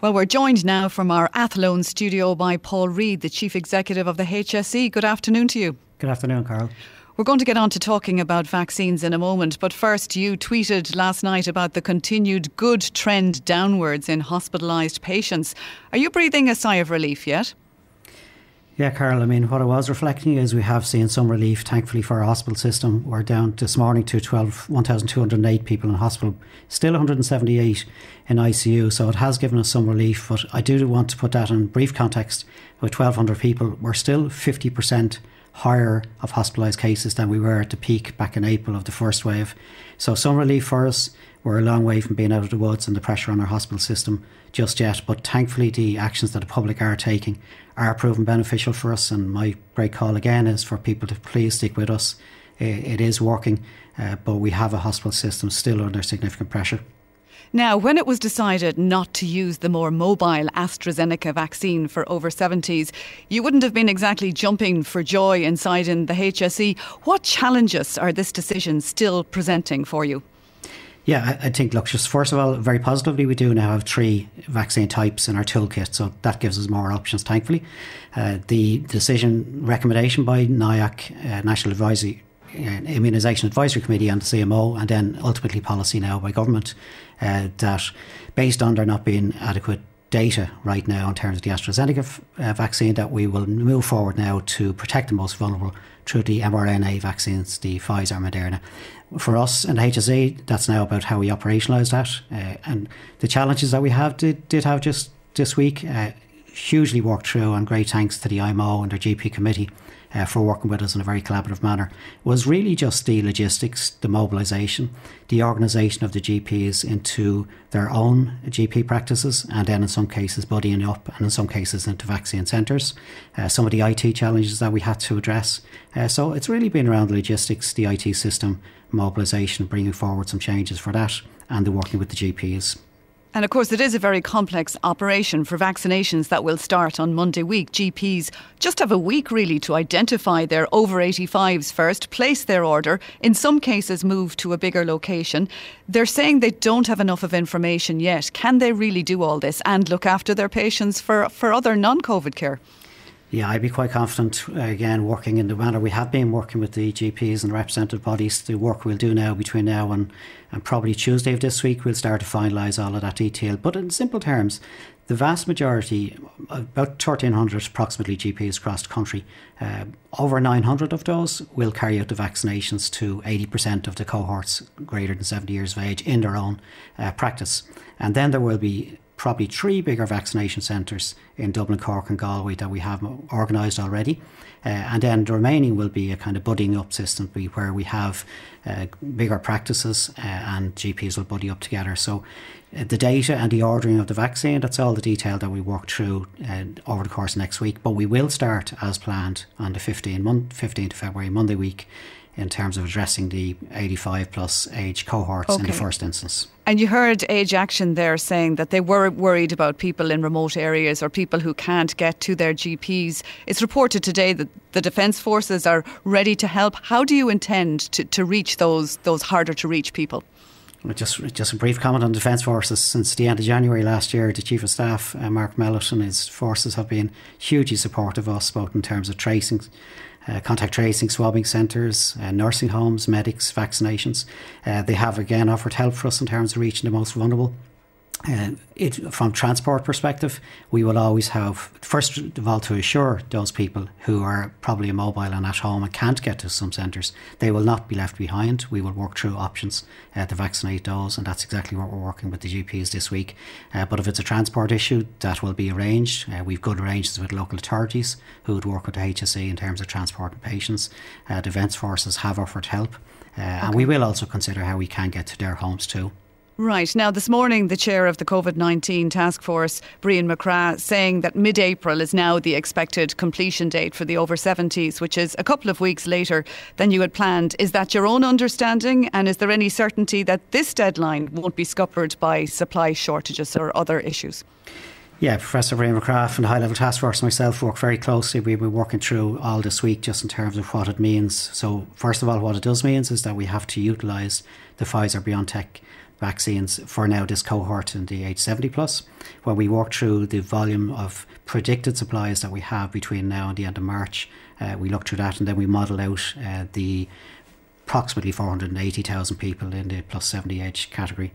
Well, we're joined now from our Athlone studio by Paul Reid, the Chief Executive of the HSE. Good afternoon to you. Good afternoon, Carol. We're going to get on to talking about vaccines in a moment, but first you tweeted last night about the continued good trend downwards in hospitalised patients. Are you breathing a sigh of relief yet? Yeah, Carol, I mean, what I was reflecting is we have seen some relief, thankfully, for our hospital system. We're down this morning to 1,208 people in hospital, still 178 in ICU, so it has given us some relief. But I do want to put that in brief context. With 1,200 people, we're still 50% higher of hospitalised cases than we were at the peak back in April of the first wave. So some relief for us. We're a long way from being out of the woods and the pressure on our hospital system just yet. But thankfully, the actions that the public are taking are proving beneficial for us. And my great call again is for people to please stick with us. It is working, but we have a hospital system still under significant pressure. Now, when it was decided not to use the more mobile AstraZeneca vaccine for over 70s, you wouldn't have been exactly jumping for joy inside in the HSE. What challenges are this decision still presenting for you? Yeah, I think, look, just first of all, very positively, we do now have 3 vaccine types in our toolkit, so that gives us more options, thankfully. The recommendation by NIAC, National Immunisation Advisory Committee and the CMO, and then ultimately policy now by government, that based on there not being adequate data right now in terms of the AstraZeneca vaccine, that we will move forward now to protect the most vulnerable through the mRNA vaccines, the Pfizer and Moderna. For us and HSE, that's now about how we operationalise that. And the challenges that we did have just this week, hugely worked through, and great thanks to the IMO and their GP committee for working with us in a very collaborative manner, was really just the logistics, the mobilisation, the organisation of the GPs into their own GP practices, and then in some cases buddying up, and in some cases into vaccine centres. Some of the IT challenges that we had to address. So it's really been around the logistics, the IT system, mobilisation, bringing forward some changes for that, and the working with the GPs. And of course, it is a very complex operation for vaccinations that will start on Monday week. GPs just have a week really to identify their over 85s first, place their order, in some cases move to a bigger location. They're saying they don't have enough of information yet. Can they really do all this and look after their patients for other non-COVID care? Yeah, I'd be quite confident, again, working in the manner we have been working with the GPs and representative bodies. The work we'll do now between now and probably Tuesday of this week, we'll start to finalise all of that detail. But in simple terms, the vast majority, about 1,300 approximately GPs across the country, over 900 of those will carry out the vaccinations to 80% of the cohorts greater than 70 years of age in their own practice. And then there will be probably 3 bigger vaccination centres in Dublin, Cork and Galway that we have organised already. And then the remaining will be a kind of buddying up system where we have bigger practices and GPs will buddy up together. So the data and the ordering of the vaccine, that's all the detail that we work through over the course of next week. But we will start as planned on the 15th of February, Monday week, in terms of addressing the 85 plus age cohorts in the first instance. And you heard Age Action there saying that they were worried about people in remote areas or people who can't get to their GPs. It's reported today that the Defence Forces are ready to help. How do you intend to reach those harder to reach people? Just a brief comment on the Defence Forces. Since the end of January last year, the Chief of Staff, Mark Mellett, and his forces have been hugely supportive of us, both in terms of tracing, contact tracing, swabbing centres, nursing homes, medics, vaccinations. They have again offered help for us in terms of reaching the most vulnerable. From transport perspective, we will always have, first of all, to assure those people who are probably immobile and at home and can't get to some centres, they will not be left behind. We will work through options to vaccinate those, and that's exactly what we're working with the GPs this week. But if it's a transport issue, that will be arranged. We've good arrangements with local authorities who would work with the HSE in terms of transporting patients. Defence Forces have offered help, and we will also consider how we can get to their homes too. Right. Now, this morning, the chair of the COVID-19 task force, Brian McCrath, saying that mid-April is now the expected completion date for the over 70s, which is a couple of weeks later than you had planned. Is that your own understanding? And is there any certainty that this deadline won't be scuppered by supply shortages or other issues? Yeah, Professor Brian McCrath and the High Level Task Force and myself work very closely. We've been working through all this week just in terms of what it means. So first of all, what it does mean is that we have to utilise the Pfizer-BioNTech vaccines for now this cohort in the age 70 plus. When we walked through the volume of predicted supplies that we have between now and the end of March, we looked through that and then we modelled out the approximately 480,000 people in the plus 70 age category.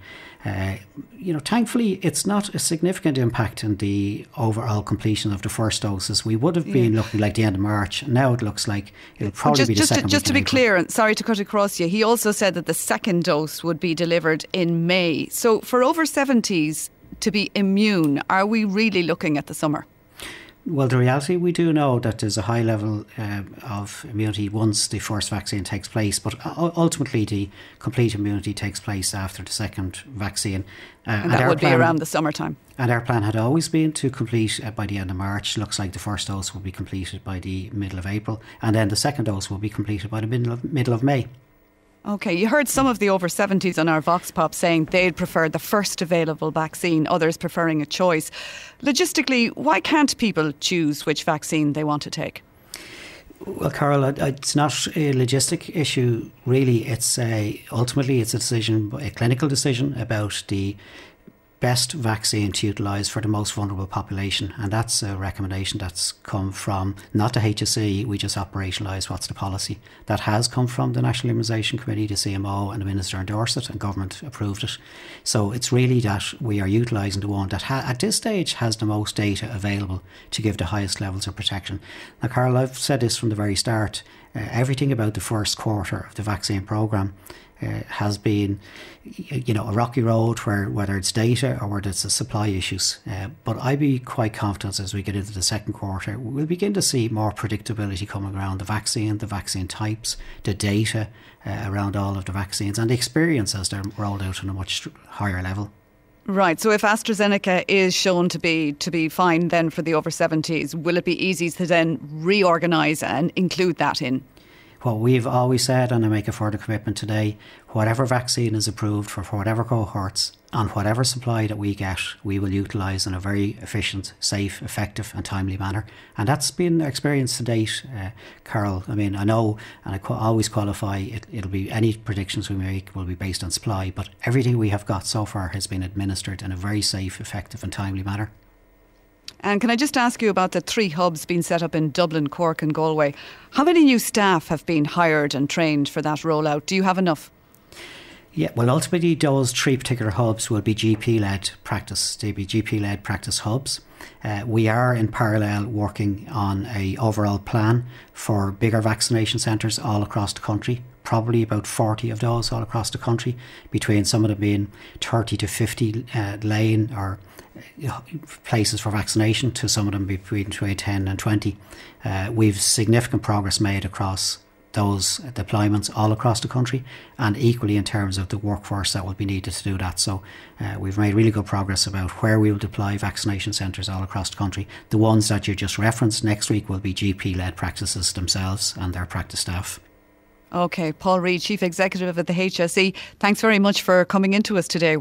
Thankfully, it's not a significant impact in the overall completion of the first doses. We would have been looking like the end of March. Now it looks like it'll probably be the second week. Just to be clear, and sorry to cut across you, he also said that the second dose would be delivered in May. So for over 70s to be immune, are we really looking at the summer? Well, the reality, we do know that there's a high level of immunity once the first vaccine takes place, but ultimately the complete immunity takes place after the second vaccine. And that would be around the summertime. And our plan had always been to complete by the end of March. Looks like the first dose will be completed by the middle of April, and then the second dose will be completed by the middle of May. OK, you heard some of the over 70s on our Vox Pop saying they'd prefer the first available vaccine, others preferring a choice. Logistically, why can't people choose which vaccine they want to take? Well, Carol, it's not a logistic issue, really. Ultimately, it's a decision, a clinical decision about the best vaccine to utilise for the most vulnerable population, and that's a recommendation that's come from not the HSE. We just operationalise what's the policy that has come from the National Immunisation Committee, the CMO, and the Minister endorsed it and government approved it. So it's really that we are utilising the one that at this stage has the most data available to give the highest levels of protection. Now, Carol, I've said this from the very start. Everything about the first quarter of the vaccine programme has been, a rocky road whether it's data or whether it's the supply issues. But I'd be quite confident as we get into the second quarter, we'll begin to see more predictability coming around the vaccine types, the data around all of the vaccines and the experience as they're rolled out on a much higher level. Right, so if AstraZeneca is shown to be fine then for the over 70s, will it be easy to then reorganise and include that in? What we've always said, and I make a further commitment today, whatever vaccine is approved for whatever cohorts and whatever supply that we get, we will utilise in a very efficient, safe, effective and timely manner. And that's been our experience to date, Carol. I mean, I know, and I always qualify, it'll be any predictions we make will be based on supply, but everything we have got so far has been administered in a very safe, effective and timely manner. And can I just ask you about the 3 hubs being set up in Dublin, Cork and Galway? How many new staff have been hired and trained for that rollout? Do you have enough? Yeah, well, ultimately those 3 particular hubs will be GP-led practice. They'll be GP-led practice hubs. We are in parallel working on a overall plan for bigger vaccination centres all across the country. Probably about 40 of those all across the country, between some of them being 30 to 50 lane or places for vaccination to some of them between 10 and 20. We've significant progress made across those deployments all across the country, and equally in terms of the workforce that will be needed to do that. So we've made really good progress about where we will deploy vaccination centres all across the country. The ones that you just referenced next week will be GP-led practices themselves and their practice staff. OK, Paul Reid, Chief Executive at the HSE, thanks very much for coming into us today.